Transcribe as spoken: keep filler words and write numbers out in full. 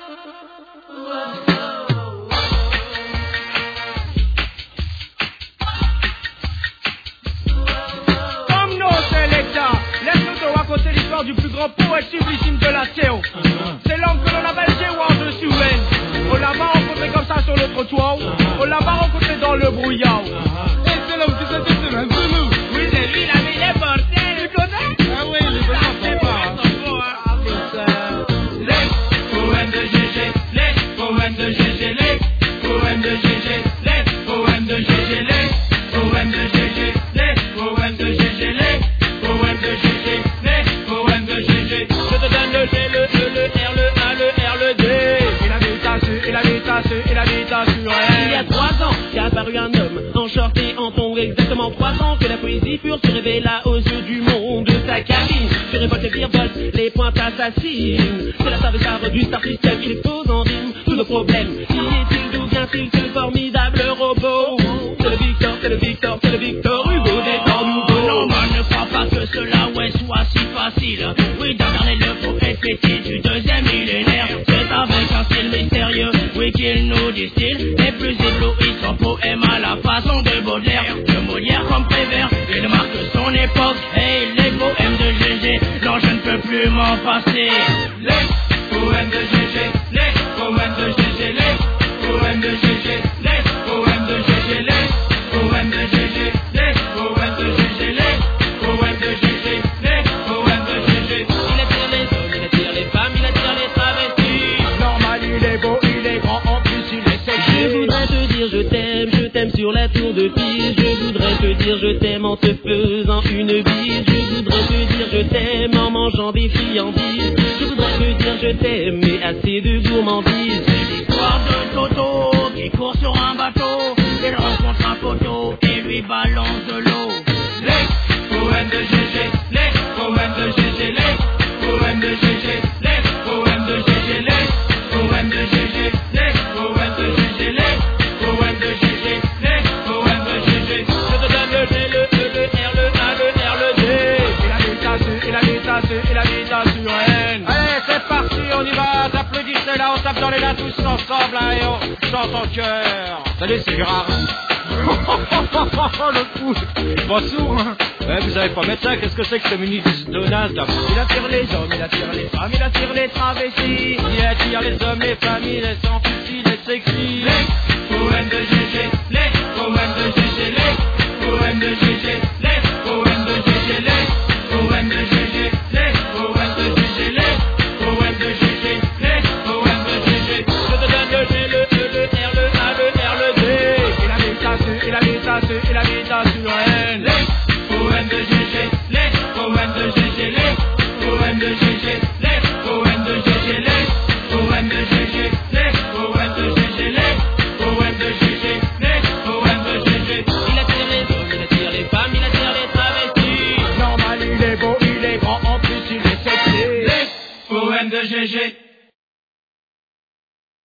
Comme nos sélecteurs, laisse-nous te raconter l'histoire du plus grand poète sublime de la Théo. C'est l'homme que l'on appelle J-Ward de Suwen. On l'a pas rencontré comme ça sur le trottoir. On l'a pas rencontré dans le brouillard. Et c'est l'homme qui s'est dit c'est un Zoulou. Oui, c'est lui, il avait les bordels. Tu connais? Ah oui, les gens sont pas. Les poèmes de G G, les poèmes de G G, les poèmes de G G, les poèmes de G G, les poèmes de G G, les poèmes de G G, les poèmes de G G, les poèmes de G G. Je te donne le G, le E, le R, le A, le R, le D. Il avait ta su, il avait ta su, il avait ta su, Il y a trois ans qu'est apparu un homme en short et en tongs, exactement trois ans que la poésie pure se révéla aux yeux du monde de sa cabine. Je révolte les virevoltes, les pointes assassines. C'est la saveur du star system qui expose en rime tous nos problèmes. Qui est-il, d'où vient-il, ce formidable robot? C'est le Victor, c'est le Victor, c'est le Victor Hugo des temps nouveaux. Non, moi ne crois pas que cela ouais soit si facile. Oui, dernier le poète petit du deuxième millénaire. C'est avec un style mystérieux, oui, qu'il nous distille les plus éblouissants poèmes à la façon de Baudelaire, de Molière comme Prévert. Il marque son époque et les poèmes de G G. Non, je ne peux plus m'en passer. les poèmes de G G, les poèmes de G G, les poèmes de G G, les poèmes de G G, les poèmes de G G, les poèmes de G G, les poèmes de G G, les poèmes de G G. Il attire les hommes, il attire les femmes, il attire les travestis. Normal, il est beau, il est grand, en plus il est sexy. Je voudrais te dire je t'aime, je t'aime sur la tour de Pise. Je voudrais te dire je t'aime en te faisant une bise. Je voudrais te dire je t'aime en mangeant des friandises. Je voudrais te dire je t'aime mais assez de gourmandise. C'est l'histoire de Toto qui court sur un bateau. Il rencontre un poteau et lui balance de l'eau. Les poèmes de G G, les poèmes de G G, les poèmes de G G, les poèmes de G G, les poèmes de G G, les poèmes de G G, les poèmes de G G, les poèmes de G G. Je te donne le G, le E, le R, le A, le R, le D. Il a mis ta su, il a mis ta su, il a mis ta su, N. Allez, c'est parti, on y va, t'applaudissez là, on tape dans les mains tous ensemble, là, et on chante en chœur. Salut, c'est Gérard. Le fou. Pas sourd, hein. Ouais, vous savez pas mettre ça, qu'est-ce que c'est que ce ministre Donald? Il attire les hommes, il attire les femmes, il attire les travestis. Il attire les hommes, les familles, les sans soucis, les sexy. Les poèmes de G G, les poèmes de G G, les poèmes de G G, les poèmes de G G, les poèmes de G G, les poèmes de G G, les poèmes de G G, les poèmes de G G. Je te donne le G, le E, le R, le A, le R, le D. Il a mis ta su, il a mis ta su,